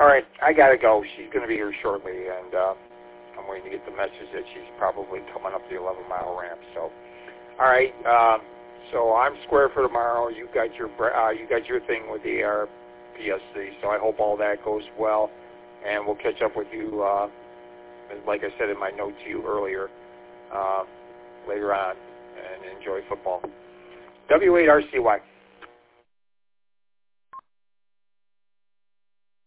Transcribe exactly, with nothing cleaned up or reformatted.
All right, I got to go. She's going to be here shortly, and uh, I'm waiting to get the message that she's probably coming up the eleven-mile ramp. So, all right, um, so I'm square for tomorrow. You got your uh, you got your thing with the A R P S C, so I hope all that goes well, and we'll catch up with you, uh, like I said in my note to you earlier, uh, later on, and enjoy football. W eight R C Y.